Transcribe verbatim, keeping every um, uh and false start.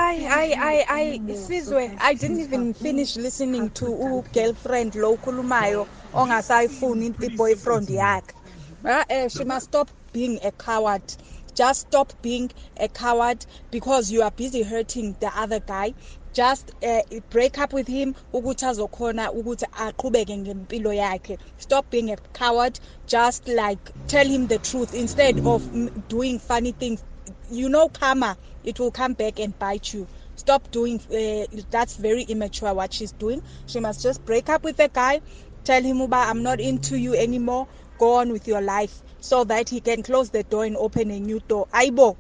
I, I, I, I, Sizwe, I didn't even finish listening to u-girlfriend lo khulumayo ongasayifuni i-boyfriend yakhe. Uh, uh, she must stop being a coward. Just stop being a coward because you are busy hurting the other guy. Just uh, break up with him ukuthi azokhona ukuthi aqhubeke ngempilo yakhe. Stop being a coward. Just like tell him the truth instead of mm, doing funny things. You know karma, it will come back and bite you. Stop doing uh, that's very immature what she's doing. She must just break up with the guy, tell him uba I'm not into you anymore, go on with your life so that he can close the door and open a new door. Aibo.